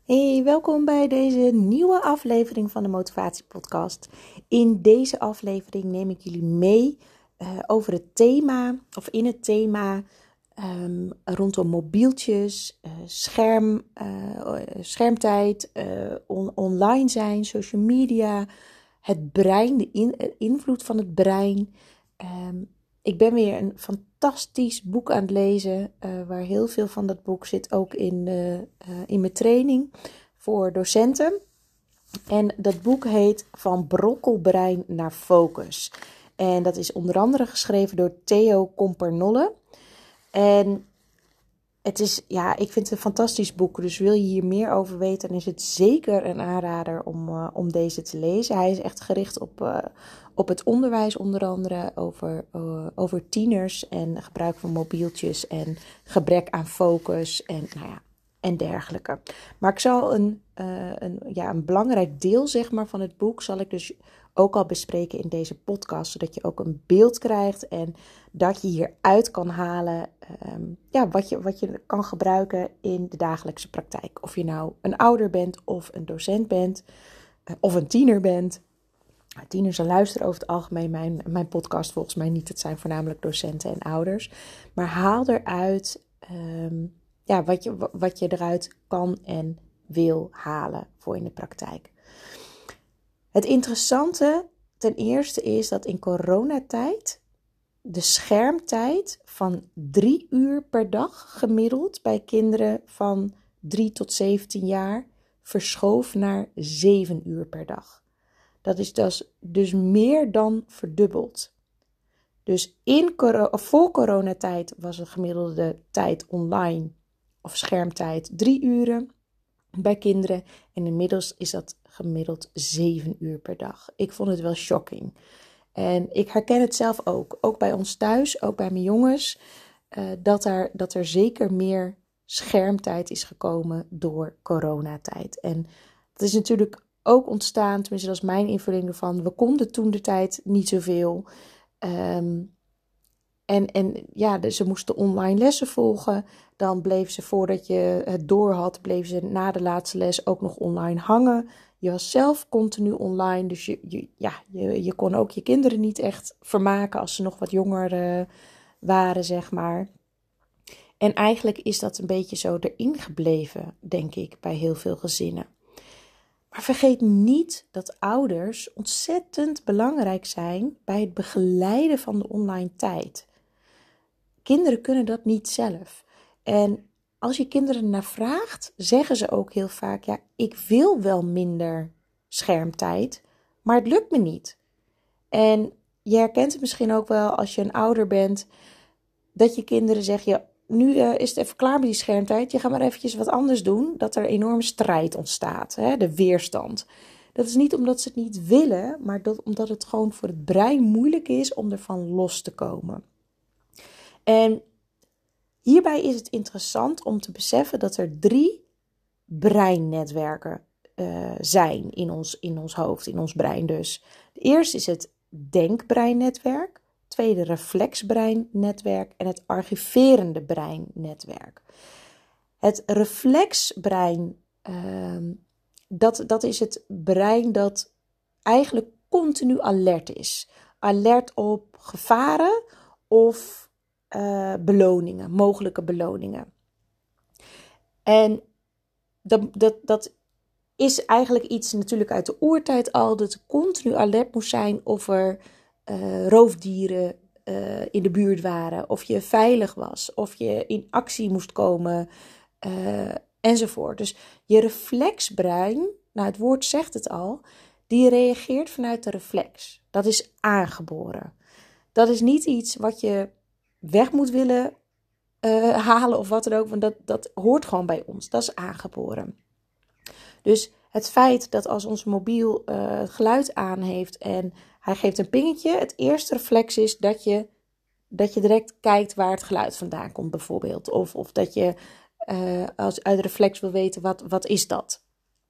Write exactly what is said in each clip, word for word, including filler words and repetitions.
Hey, welkom bij deze nieuwe aflevering van de Motivatiepodcast. In deze aflevering neem ik jullie mee uh, over het thema, of in het thema um, rondom mobieltjes, uh, scherm, uh, schermtijd, uh, on- online zijn, social media, het brein, de in- invloed van het brein. Um, ik ben weer een fantastisch boek aan het lezen, uh, waar heel veel van dat boek zit ook in, uh, uh, in mijn training voor docenten. En dat boek heet Van Brokkelbrein naar Focus. En dat is onder andere geschreven door Theo Compernolle. En het is, ja, ik vind het een fantastisch boek. Dus wil je hier meer over weten, dan is het zeker een aanrader om, uh, om deze te lezen. Hij is echt gericht op, uh, op het onderwijs, onder andere over, uh, over tieners en gebruik van mobieltjes en gebrek aan focus en, nou ja, en dergelijke. Maar ik zal een, uh, een, ja, een belangrijk deel, zeg maar, van het boek zal ik dus ook al bespreken in deze podcast, zodat je ook een beeld krijgt en dat je hieruit kan halen um, ja, wat, je, wat je kan gebruiken in de dagelijkse praktijk. Of je nou een ouder bent of een docent bent uh, of een tiener bent. Tieners luisteren over het algemeen mijn, mijn podcast volgens mij niet. Het zijn voornamelijk docenten en ouders. Maar haal eruit um, ja, wat, je, wat je eruit kan en wil halen voor in de praktijk. Het interessante ten eerste is dat in coronatijd de schermtijd van drie uur per dag gemiddeld bij kinderen van drie tot zeventien jaar verschoof naar zeven uur per dag. Dat is dus, dus meer dan verdubbeld. Dus in, of voor coronatijd was de gemiddelde tijd online of schermtijd drie uren bij kinderen. En inmiddels is dat gemiddeld zeven uur per dag. Ik vond het wel shocking. En ik herken het zelf ook. Ook bij ons thuis, ook bij mijn jongens. Uh, dat, er, dat er zeker meer schermtijd is gekomen door coronatijd. En dat is natuurlijk ook ontstaan, tenminste dat is mijn invulling ervan. We konden toen de tijd niet zoveel. Um, en, en ja, dus ze moesten online lessen volgen. Dan bleef ze, voordat je het door had, bleef ze na de laatste les ook nog online hangen. Je was zelf continu online, dus je, je, ja, je, je kon ook je kinderen niet echt vermaken als ze nog wat jonger uh, waren, zeg maar. En eigenlijk is dat een beetje zo erin gebleven, denk ik, bij heel veel gezinnen. Maar vergeet niet dat ouders ontzettend belangrijk zijn bij het begeleiden van de online tijd. Kinderen kunnen dat niet zelf. En als je kinderen naar vraagt, zeggen ze ook heel vaak, ja, ik wil wel minder schermtijd, maar het lukt me niet. En je herkent het misschien ook wel als je een ouder bent, dat je kinderen zeggen, ja, nu uh, is het even klaar met die schermtijd, je gaat maar eventjes wat anders doen, dat er enorme strijd ontstaat, hè, de weerstand. Dat is niet omdat ze het niet willen, maar dat, omdat het gewoon voor het brein moeilijk is om ervan los te komen. En hierbij is het interessant om te beseffen dat er drie breinnetwerken uh, zijn in ons, in ons hoofd, in ons brein dus. De eerste is het denkbreinnetwerk, het tweede reflexbreinnetwerk en het archiverende breinnetwerk. Het reflexbrein, uh, dat, dat is het brein dat eigenlijk continu alert is. Alert op gevaren of Uh, beloningen, mogelijke beloningen. En dat, dat, dat is eigenlijk iets natuurlijk uit de oertijd al, dat je continu alert moest zijn of er uh, roofdieren uh, in de buurt waren, of je veilig was, of je in actie moest komen, uh, enzovoort. Dus je reflexbrein, nou het woord zegt het al, die reageert vanuit de reflex. Dat is aangeboren. Dat is niet iets wat je weg moet willen uh, halen of wat dan ook. Want dat, dat hoort gewoon bij ons. Dat is aangeboren. Dus het feit dat als ons mobiel uh, het geluid aan heeft en hij geeft een pingetje. Het eerste reflex is dat je, dat je direct kijkt waar het geluid vandaan komt bijvoorbeeld. Of, of dat je uh, als uit reflex wil weten wat, wat is dat.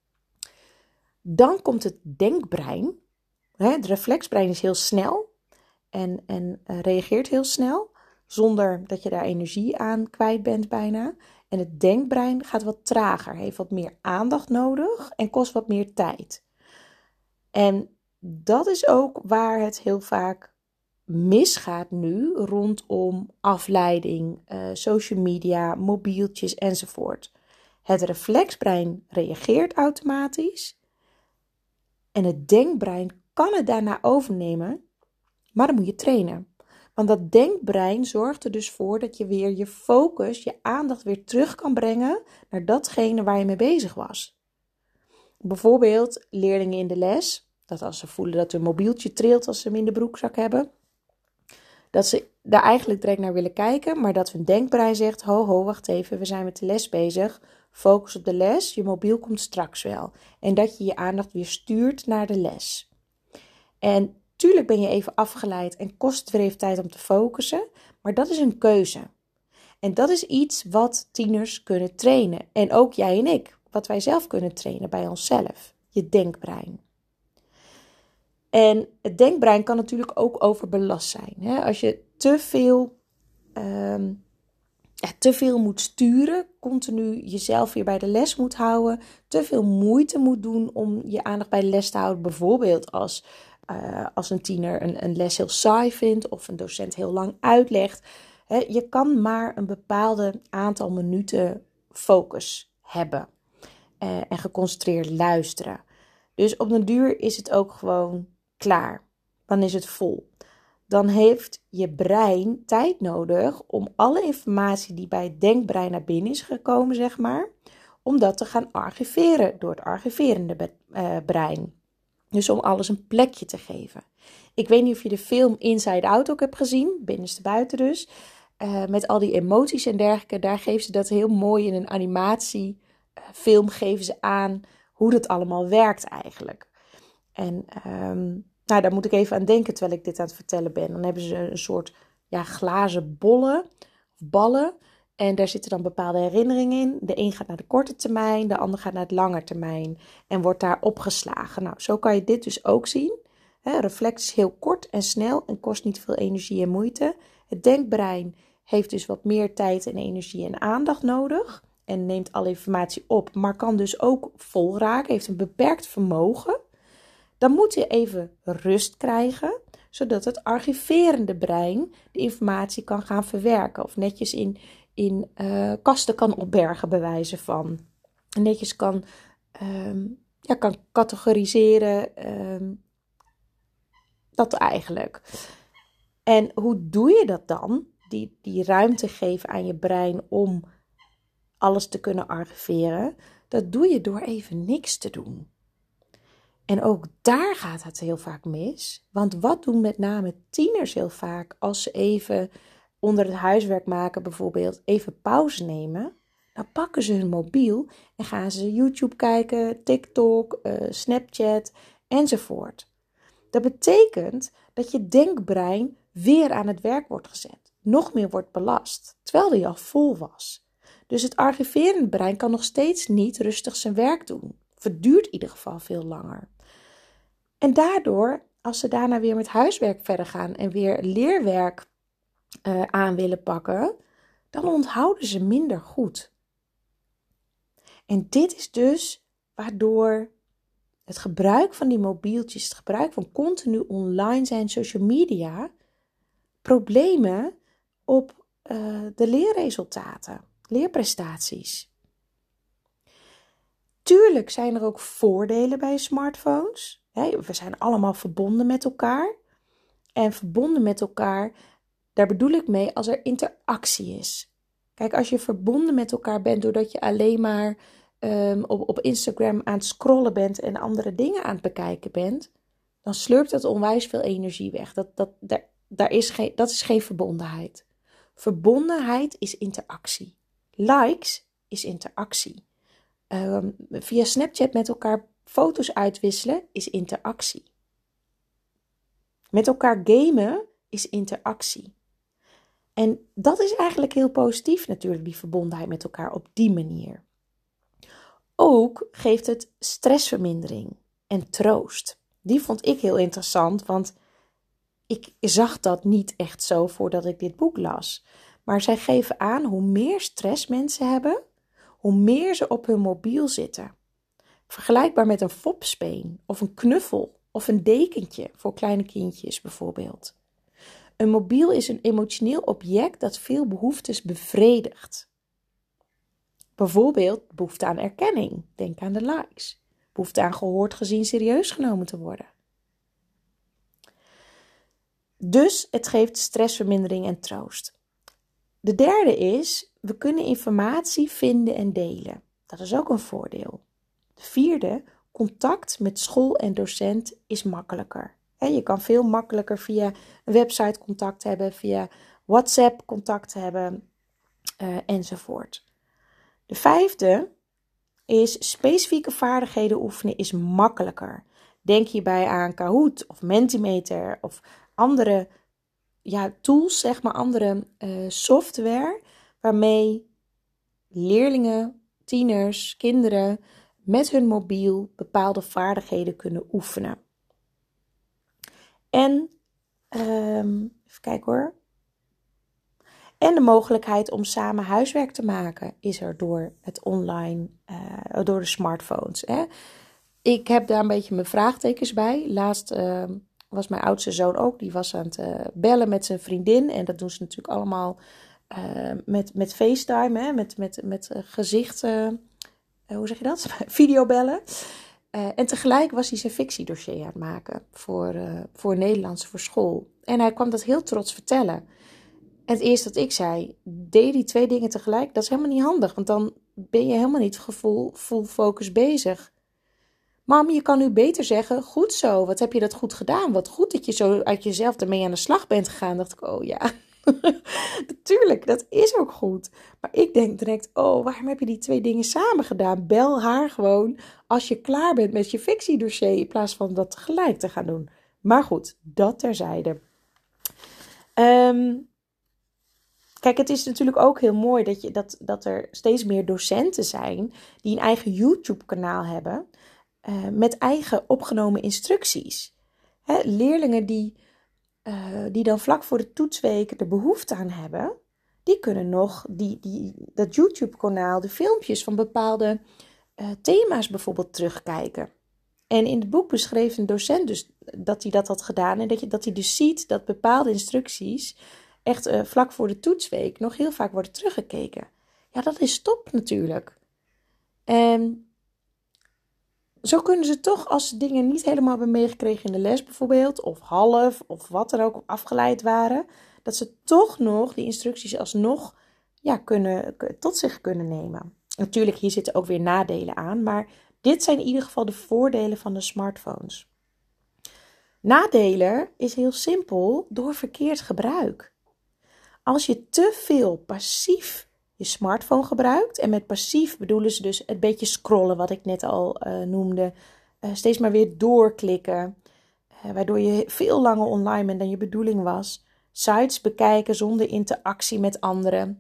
Dan komt het denkbrein. Hè, het reflexbrein is heel snel en, en uh, reageert heel snel. Zonder dat je daar energie aan kwijt bent bijna. En het denkbrein gaat wat trager, heeft wat meer aandacht nodig en kost wat meer tijd. En dat is ook waar het heel vaak misgaat nu rondom afleiding, uh, social media, mobieltjes enzovoort. Het reflexbrein reageert automatisch en het denkbrein kan het daarna overnemen, maar dan moet je trainen. Want dat denkbrein zorgt er dus voor dat je weer je focus, je aandacht weer terug kan brengen naar datgene waar je mee bezig was. Bijvoorbeeld leerlingen in de les, dat als ze voelen dat hun mobieltje trilt als ze hem in de broekzak hebben, dat ze daar eigenlijk direct naar willen kijken, maar dat hun denkbrein zegt, ho ho, wacht even, we zijn met de les bezig, focus op de les, je mobiel komt straks wel. En dat je je aandacht weer stuurt naar de les. En tuurlijk ben je even afgeleid en kost het weer even tijd om te focussen, maar dat is een keuze. En dat is iets wat tieners kunnen trainen. En ook jij en ik, wat wij zelf kunnen trainen bij onszelf, je denkbrein. En het denkbrein kan natuurlijk ook overbelast zijn. Hè? Als je te veel, um, ja, te veel moet sturen, continu jezelf weer bij de les moet houden, te veel moeite moet doen om je aandacht bij de les te houden. Bijvoorbeeld als, uh, als een tiener een, een les heel saai vindt of een docent heel lang uitlegt. Hè? Je kan maar een bepaalde aantal minuten focus hebben uh, en geconcentreerd luisteren. Dus op den duur is het ook gewoon klaar. Dan is het vol. Dan heeft je brein tijd nodig om alle informatie die bij het denkbrein naar binnen is gekomen, zeg maar, om dat te gaan archiveren door het archiverende be- uh, brein. Dus om alles een plekje te geven. Ik weet niet of je de film Inside Out ook hebt gezien, binnenste buiten dus, uh, met al die emoties en dergelijke. Daar geven ze dat heel mooi in een animatiefilm, uh, geven ze aan hoe dat allemaal werkt eigenlijk. En um, nou, daar moet ik even aan denken terwijl ik dit aan het vertellen ben. Dan hebben ze een soort ja, glazen bollen, of ballen. En daar zitten dan bepaalde herinneringen in. De een gaat naar de korte termijn, de ander gaat naar het lange termijn. En wordt daar opgeslagen. Nou, zo kan je dit dus ook zien. He, reflex is heel kort en snel en kost niet veel energie en moeite. Het denkbrein heeft dus wat meer tijd en energie en aandacht nodig. En neemt alle informatie op, maar kan dus ook vol raken. Heeft een beperkt vermogen. Dan moet je even rust krijgen, zodat het archiverende brein de informatie kan gaan verwerken. Of netjes in, in uh, kasten kan opbergen, bij wijze van. Netjes kan, um, ja, kan categoriseren. Um, dat eigenlijk. En hoe doe je dat dan? Die, die ruimte geven aan je brein om alles te kunnen archiveren. Dat doe je door even niks te doen. En ook daar gaat het heel vaak mis. Want wat doen met name tieners heel vaak als ze even onder het huiswerk maken bijvoorbeeld even pauze nemen? Dan pakken ze hun mobiel en gaan ze YouTube kijken, TikTok, uh, Snapchat enzovoort. Dat betekent dat je denkbrein weer aan het werk wordt gezet. Nog meer wordt belast, terwijl die al vol was. Dus het archiverende brein kan nog steeds niet rustig zijn werk doen. Verduurt in ieder geval veel langer. En daardoor, als ze daarna weer met huiswerk verder gaan en weer leerwerk uh, aan willen pakken, dan onthouden ze minder goed. En dit is dus waardoor het gebruik van die mobieltjes, het gebruik van continu online zijn, social media, problemen op uh, de leerresultaten, leerprestaties. Tuurlijk zijn er ook voordelen bij smartphones. We zijn allemaal verbonden met elkaar. En verbonden met elkaar, daar bedoel ik mee als er interactie is. Kijk, als je verbonden met elkaar bent doordat je alleen maar um, op, op Instagram aan het scrollen bent en andere dingen aan het bekijken bent, dan slurpt dat onwijs veel energie weg. Dat, dat, daar, daar is geen, dat is geen verbondenheid. Verbondenheid is interactie. Likes is interactie. Um, via Snapchat met elkaar foto's uitwisselen is interactie. Met elkaar gamen is interactie. En dat is eigenlijk heel positief natuurlijk, die verbondenheid met elkaar op die manier. Ook geeft het stressvermindering en troost. Die vond ik heel interessant, want ik zag dat niet echt zo voordat ik dit boek las. Maar zij geven aan hoe meer stress mensen hebben, hoe meer ze op hun mobiel zitten. Vergelijkbaar met een fopspeen of een knuffel of een dekentje voor kleine kindjes bijvoorbeeld. Een mobiel is een emotioneel object dat veel behoeftes bevredigt. Bijvoorbeeld behoefte aan erkenning, denk aan de likes. Behoefte aan gehoord, gezien, serieus genomen te worden. Dus het geeft stressvermindering en troost. De derde is, we kunnen informatie vinden en delen. Dat is ook een voordeel. De vierde, contact met school en docent is makkelijker. Je kan veel makkelijker via een website contact hebben, via WhatsApp contact hebben uh, enzovoort. De vijfde is specifieke vaardigheden oefenen is makkelijker. Denk hierbij aan Kahoot of Mentimeter of andere ja, tools, zeg maar andere uh, software waarmee leerlingen, tieners, kinderen met hun mobiel bepaalde vaardigheden kunnen oefenen. En, um, even kijken hoor. En de mogelijkheid om samen huiswerk te maken is er door het online, uh, door de smartphones. Hè. Ik heb daar een beetje mijn vraagtekens bij. Laatst uh, was mijn oudste zoon ook, die was aan het uh, bellen met zijn vriendin. En dat doen ze natuurlijk allemaal uh, met, met FaceTime, hè, met, met, met uh, gezicht, uh, uh, hoe zeg je dat? Videobellen. Uh, en tegelijk was hij zijn fictiedossier aan het maken voor, uh, voor Nederlands, voor school. En hij kwam dat heel trots vertellen. En het eerste dat ik zei, deed die twee dingen tegelijk, dat is helemaal niet handig. Want dan ben je helemaal niet full, full focus bezig. Mam, je kan nu beter zeggen, goed zo, wat heb je dat goed gedaan? Wat goed dat je zo uit jezelf ermee aan de slag bent gegaan. Dacht ik, oh ja, natuurlijk, dat is ook goed. Maar ik denk direct, oh, waarom heb je die twee dingen samen gedaan? Bel haar gewoon als je klaar bent met je fictiedossier in plaats van dat tegelijk te gaan doen. Maar goed, dat terzijde. Um, Kijk, het is natuurlijk ook heel mooi dat, je, dat, dat er steeds meer docenten zijn die een eigen YouTube-kanaal hebben uh, met eigen opgenomen instructies. Hè, leerlingen die, uh, die dan vlak voor de toetsweek er behoefte aan hebben, die kunnen nog die, die, dat YouTube-kanaal, de filmpjes van bepaalde uh, thema's bijvoorbeeld terugkijken. En in het boek beschreef een docent dus dat hij dat had gedaan en dat, je, dat hij dus ziet dat bepaalde instructies echt uh, vlak voor de toetsweek nog heel vaak worden teruggekeken. Ja, dat is top natuurlijk. En zo kunnen ze toch, als ze dingen niet helemaal hebben meegekregen in de les bijvoorbeeld, of half, of wat er ook afgeleid waren, dat ze toch nog die instructies alsnog ja, kunnen, tot zich kunnen nemen. Natuurlijk, hier zitten ook weer nadelen aan, maar dit zijn in ieder geval de voordelen van de smartphones. Nadelen is heel simpel door verkeerd gebruik. Als je te veel passief je smartphone gebruikt, en met passief bedoelen ze dus het beetje scrollen, wat ik net al uh, noemde, uh, steeds maar weer doorklikken, uh, waardoor je veel langer online bent dan je bedoeling was, sites bekijken zonder interactie met anderen.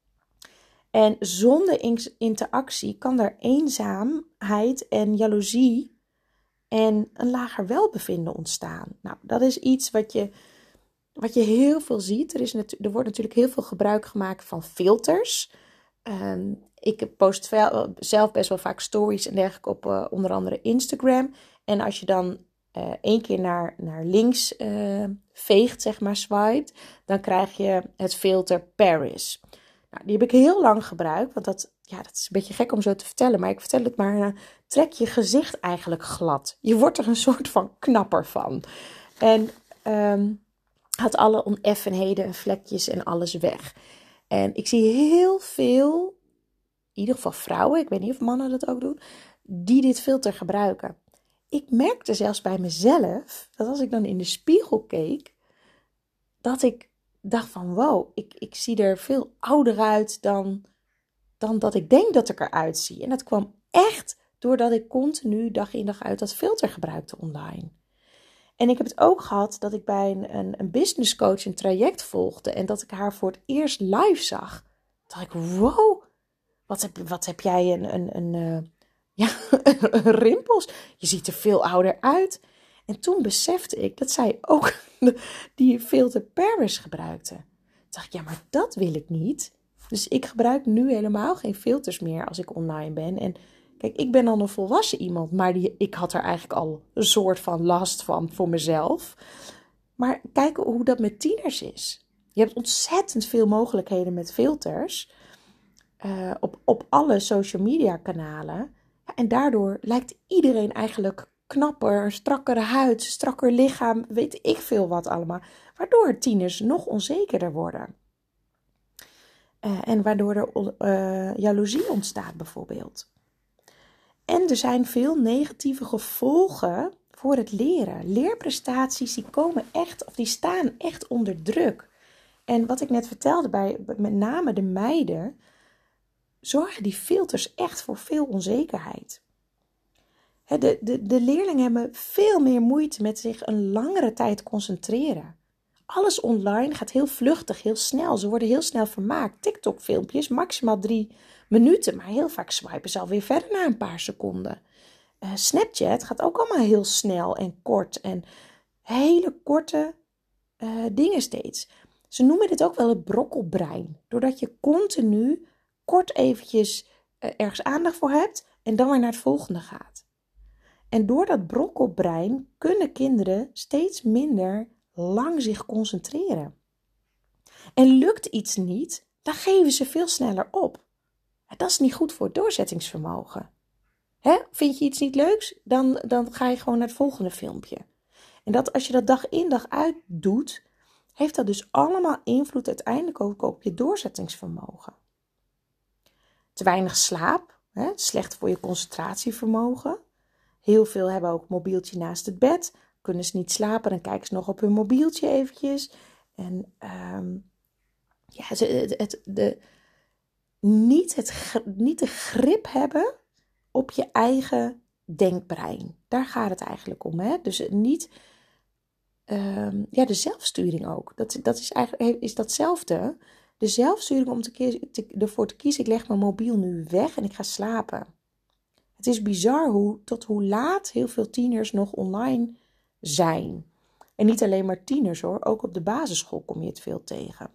En zonder in- interactie kan er eenzaamheid en jaloezie en een lager welbevinden ontstaan. Nou, dat is iets wat je... Wat je heel veel ziet, er, is natu- er wordt natuurlijk heel veel gebruik gemaakt van filters. Um, ik post veel, zelf best wel vaak stories en dergelijke op uh, onder andere Instagram. En als je dan uh, één keer naar, naar links uh, veegt, zeg maar, swipet, dan krijg je het filter Paris. Nou, die heb ik heel lang gebruikt, want dat, ja, dat is een beetje gek om zo te vertellen. Maar ik vertel het maar, uh, trek je gezicht eigenlijk glad. Je wordt er een soort van knapper van. En... Um, had alle oneffenheden en vlekjes en alles weg. En ik zie heel veel, in ieder geval vrouwen, ik weet niet of mannen dat ook doen, die dit filter gebruiken. Ik merkte zelfs bij mezelf, dat als ik dan in de spiegel keek, dat ik dacht van wow, ik, ik zie er veel ouder uit dan, dan dat ik denk dat ik eruit zie. En dat kwam echt doordat ik continu dag in dag uit dat filter gebruikte online. En ik heb het ook gehad dat ik bij een, een, een business coach een traject volgde en dat ik haar voor het eerst live zag. Dacht ik, wow, wat heb, wat heb jij een, een, een, uh, ja, rimpels. Je ziet er veel ouder uit. En toen besefte ik dat zij ook die filter Paris gebruikte. dacht ik, ja, maar dat wil ik niet. Dus ik gebruik nu helemaal geen filters meer als ik online ben. En kijk, ik ben dan een volwassen iemand, maar die, ik had er eigenlijk al een soort van last van voor mezelf. Maar kijk hoe dat met tieners is. Je hebt ontzettend veel mogelijkheden met filters uh, op, op alle social media kanalen. Ja, en daardoor lijkt iedereen eigenlijk knapper, strakkere huid, strakker lichaam, weet ik veel wat allemaal. Waardoor tieners nog onzekerder worden. Uh, en waardoor er uh, jaloezie ontstaat bijvoorbeeld. En er zijn veel negatieve gevolgen voor het leren. Leerprestaties die komen echt, of die staan echt onder druk. En wat ik net vertelde, bij met name de meiden, zorgen die filters echt voor veel onzekerheid. De, de, de leerlingen hebben veel meer moeite met zich een langere tijd concentreren. Alles online gaat heel vluchtig, heel snel. Ze worden heel snel vermaakt. TikTok-filmpjes, maximaal drie minuten. Maar heel vaak swipen ze alweer verder na een paar seconden. Uh, Snapchat gaat ook allemaal heel snel en kort. En hele korte uh, dingen steeds. Ze noemen dit ook wel het brokkelbrein. Doordat je continu kort eventjes uh, ergens aandacht voor hebt. En dan weer naar het volgende gaat. En door dat brokkelbrein kunnen kinderen steeds minder lang zich concentreren. En lukt iets niet, dan geven ze veel sneller op. Dat is niet goed voor het doorzettingsvermogen. Hè? Vind je iets niet leuks, dan, dan ga je gewoon naar het volgende filmpje. En dat, als je dat dag in dag uit doet, heeft dat dus allemaal invloed uiteindelijk ook op je doorzettingsvermogen. Te weinig slaap, hè? Slecht voor je concentratievermogen. Heel veel hebben ook een mobieltje naast het bed. Kunnen ze niet slapen, dan kijken ze nog op hun mobieltje eventjes. En um, ja, het, het, de, niet, het, niet de grip hebben op je eigen denkbrein. Daar gaat het eigenlijk om. Hè? Dus niet um, ja, de zelfsturing ook. Dat, dat is eigenlijk is datzelfde. De zelfsturing om te, te, ervoor te kiezen, ik leg mijn mobiel nu weg en ik ga slapen. Het is bizar hoe, tot hoe laat heel veel tieners nog online zijn. En niet alleen maar tieners hoor, ook op de basisschool kom je het veel tegen.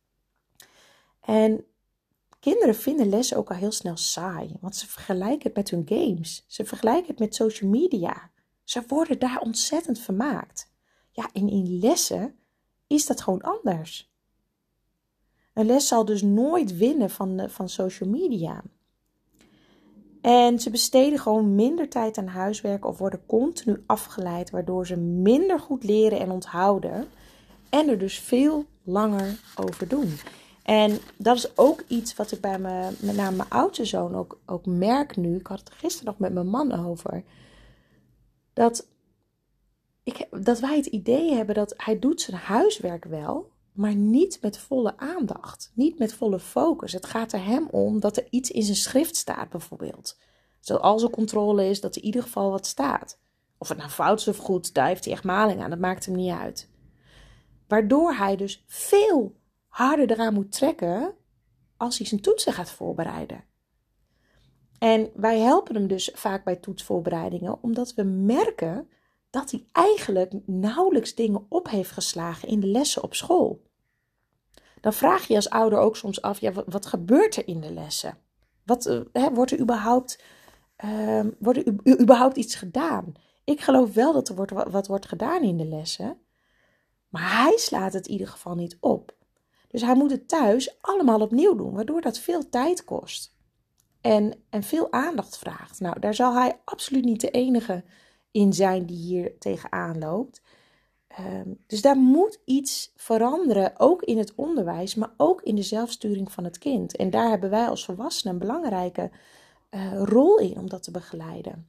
En kinderen vinden lessen ook al heel snel saai, want ze vergelijken het met hun games. Ze vergelijken het met social media. Ze worden daar ontzettend vermaakt. Ja, en in lessen is dat gewoon anders. Een les zal dus nooit winnen van, van social media. En ze besteden gewoon minder tijd aan huiswerk of worden continu afgeleid, waardoor ze minder goed leren en onthouden. En er dus veel langer over doen. En dat is ook iets wat ik bij mijn, met name mijn oudste zoon ook, ook merk nu. Ik had het gisteren nog met mijn man over. Dat, ik, dat wij het idee hebben dat hij doet zijn huiswerk wel, maar niet met volle aandacht. Niet met volle focus. Het gaat er hem om dat er iets in zijn schrift staat bijvoorbeeld. Zodat als er controle is, dat er in ieder geval wat staat. Of het nou fout is of goed, daar heeft hij echt maling aan. Dat maakt hem niet uit. Waardoor hij dus veel harder eraan moet trekken als hij zijn toetsen gaat voorbereiden. En wij helpen hem dus vaak bij toetsvoorbereidingen, omdat we merken dat hij eigenlijk nauwelijks dingen op heeft geslagen in de lessen op school. Dan vraag je als ouder ook soms af, ja, wat, wat gebeurt er in de lessen? Wat, uh, hè, wordt er überhaupt, uh, wordt er u, überhaupt iets gedaan? Ik geloof wel dat er wordt, wat, wat wordt gedaan in de lessen, maar hij slaat het in ieder geval niet op. Dus hij moet het thuis allemaal opnieuw doen, waardoor dat veel tijd kost. En, en veel aandacht vraagt. Nou, daar zal hij absoluut niet de enige in zijn die hier tegenaan loopt. Um, dus daar moet iets veranderen, ook in het onderwijs, maar ook in de zelfsturing van het kind. En daar hebben wij als volwassenen een belangrijke uh, rol in om dat te begeleiden.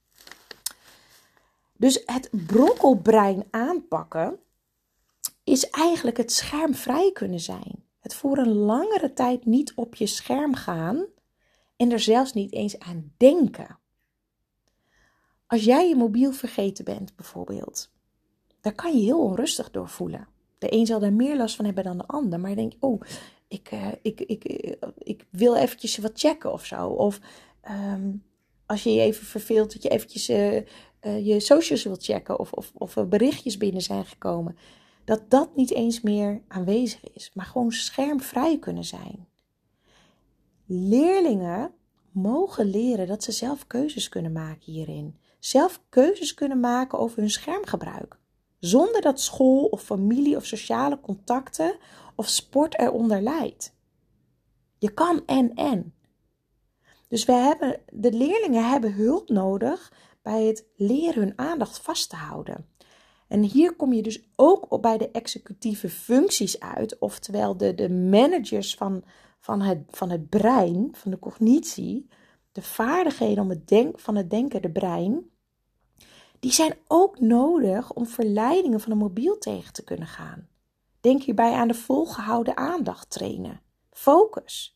Dus het brokkelbrein aanpakken is eigenlijk het schermvrij kunnen zijn. Het voor een langere tijd niet op je scherm gaan en er zelfs niet eens aan denken. Als jij je mobiel vergeten bent bijvoorbeeld, daar kan je heel onrustig door voelen. De een zal daar meer last van hebben dan de ander. Maar je denkt, oh, ik, uh, ik, ik, ik, ik wil eventjes wat checken of zo. Of um, als je je even verveelt, dat je eventjes uh, uh, je socials wilt checken. Of, of, of er berichtjes binnen zijn gekomen. dat dat niet eens meer aanwezig is, maar gewoon schermvrij kunnen zijn. Leerlingen mogen leren dat ze zelf keuzes kunnen maken hierin. Zelf keuzes kunnen maken over hun schermgebruik. Zonder dat school of familie of sociale contacten of sport eronder lijdt. Je kan en en. Dus we hebben, de leerlingen hebben hulp nodig bij het leren hun aandacht vast te houden. En hier kom je dus ook op bij de executieve functies uit. Oftewel de, de managers van, van, het, van het brein, van de cognitie. De vaardigheden om het denk, van het denken, de brein. Die zijn ook nodig om verleidingen van een mobiel tegen te kunnen gaan. Denk hierbij aan de volgehouden aandacht trainen. Focus.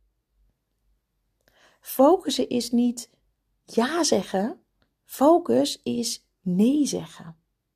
Focussen is niet ja zeggen. Focus is nee zeggen.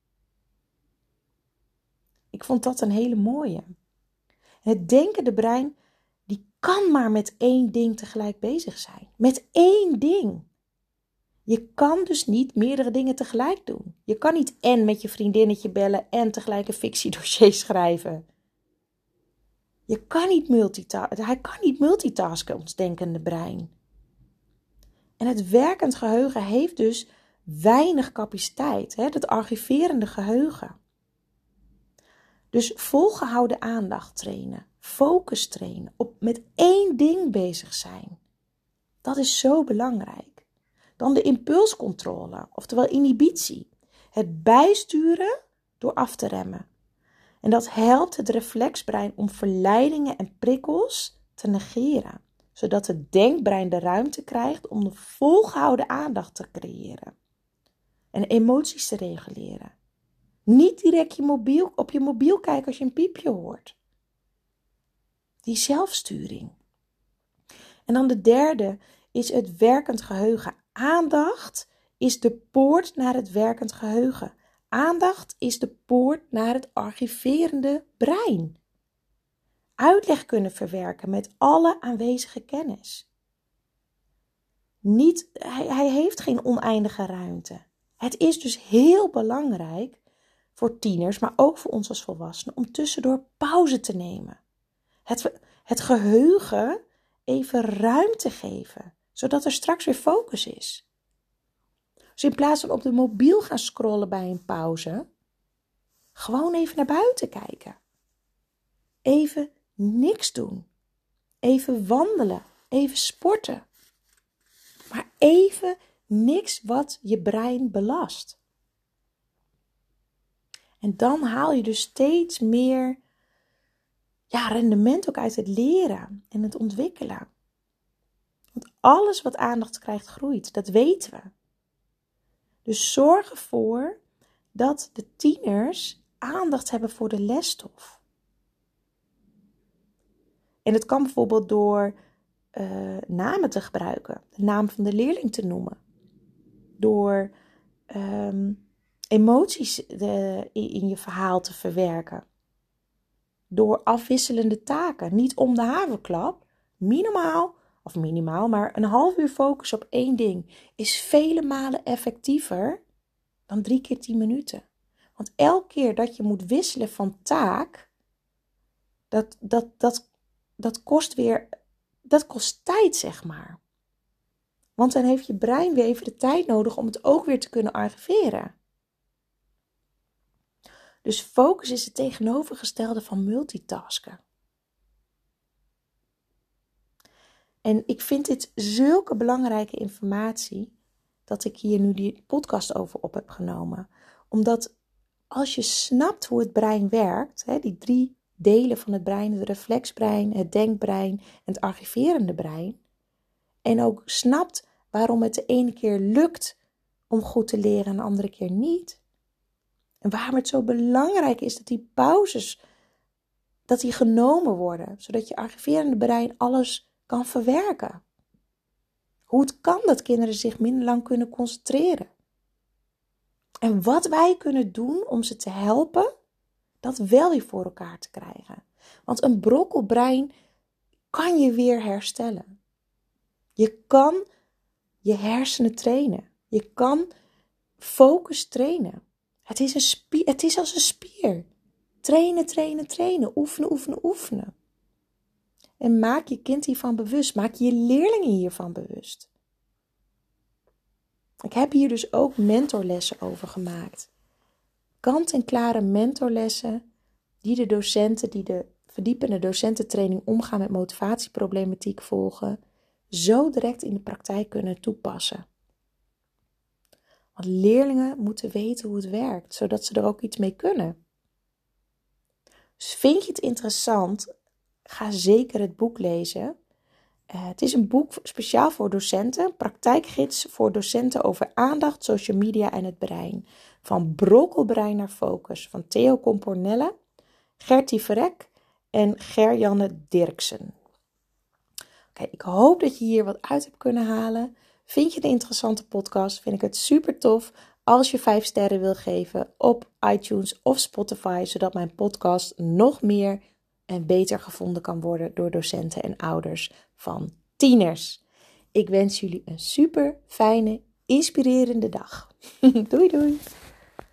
Ik vond dat een hele mooie. Het denkende brein, die kan maar met één ding tegelijk bezig zijn. Met één ding. Je kan dus niet meerdere dingen tegelijk doen. Je kan niet en met je vriendinnetje bellen en tegelijk een fictiedossier schrijven. Je kan niet multitasken. Hij kan niet multitasken, ons denkende brein. En het werkend geheugen heeft dus weinig capaciteit. Hè? Het archiverende geheugen. Dus volgehouden aandacht trainen. Focus trainen. Op met één ding bezig zijn. Dat is zo belangrijk. Dan de impulscontrole. Oftewel inhibitie. Het bijsturen door af te remmen. En dat helpt het reflexbrein om verleidingen en prikkels te negeren. Zodat het denkbrein de ruimte krijgt om de volgehouden aandacht te creëren. En emoties te reguleren. Niet direct je mobiel, op je mobiel kijken als je een piepje hoort. Die zelfsturing. En dan de derde is het werkend geheugen. Aandacht is de poort naar het werkend geheugen. Aandacht is de poort naar het archiverende brein. Uitleg kunnen verwerken met alle aanwezige kennis. Niet, hij, hij heeft geen oneindige ruimte. Het is dus heel belangrijk voor tieners, maar ook voor ons als volwassenen, om tussendoor pauze te nemen. Het, het geheugen even ruimte geven, zodat er straks weer focus is. Dus in plaats van op de mobiel gaan scrollen bij een pauze, gewoon even naar buiten kijken. Even niks doen. Even wandelen. Even sporten. Maar even niks wat je brein belast. En dan haal je dus steeds meer ja, rendement ook uit het leren en het ontwikkelen. Want alles wat aandacht krijgt groeit, dat weten we. Dus zorg ervoor dat de tieners aandacht hebben voor de lesstof. En het kan bijvoorbeeld door uh, namen te gebruiken, de naam van de leerling te noemen. Door um, emoties de, in je verhaal te verwerken. Door afwisselende taken, niet om de haverklap, minimaal, of minimaal, maar een half uur focus op één ding is vele malen effectiever dan drie keer tien minuten. Want elke keer dat je moet wisselen van taak, dat, dat, dat, dat kost weer, dat kost tijd, zeg maar. Want dan heeft je brein weer even de tijd nodig om het ook weer te kunnen archiveren. Dus focus is het tegenovergestelde van multitasken. En ik vind dit zulke belangrijke informatie dat ik hier nu die podcast over op heb genomen. Omdat als je snapt hoe het brein werkt, hè, die drie delen van het brein, het reflexbrein, het denkbrein en het archiverende brein. En ook snapt waarom het de ene keer lukt om goed te leren en de andere keer niet. En waarom het zo belangrijk is dat die pauzes, dat die genomen worden. Zodat je archiverende brein alles kan verwerken. Hoe het kan dat kinderen zich minder lang kunnen concentreren. En wat wij kunnen doen om ze te helpen, dat wel weer voor elkaar te krijgen. Want een brokkelbrein kan je weer herstellen. Je kan je hersenen trainen. Je kan focus trainen. Het is, een spier, het is als een spier. Trainen, trainen, trainen. Oefenen, oefenen, oefenen. En maak je kind hiervan bewust. Maak je leerlingen hiervan bewust. Ik heb hier dus ook mentorlessen over gemaakt. Kant-en-klare mentorlessen die de docenten, die de verdiepende docententraining omgaan met motivatieproblematiek volgen, zo direct in de praktijk kunnen toepassen. Want leerlingen moeten weten hoe het werkt, zodat ze er ook iets mee kunnen. Dus vind je het interessant, ga zeker het boek lezen. Uh, het is een boek speciaal voor docenten, praktijkgids voor docenten over aandacht, social media en het brein. Van brokkelbrein naar focus, van Theo Compornelle, Gertie Verrek en Gerjanne Dirksen. Okay, ik hoop dat je hier wat uit hebt kunnen halen. Vind je het een interessante podcast? Vind ik het super tof als je vijf sterren wil geven op iTunes of Spotify, zodat mijn podcast nog meer en beter gevonden kan worden door docenten en ouders van tieners. Ik wens jullie een super fijne, inspirerende dag. Doei doei!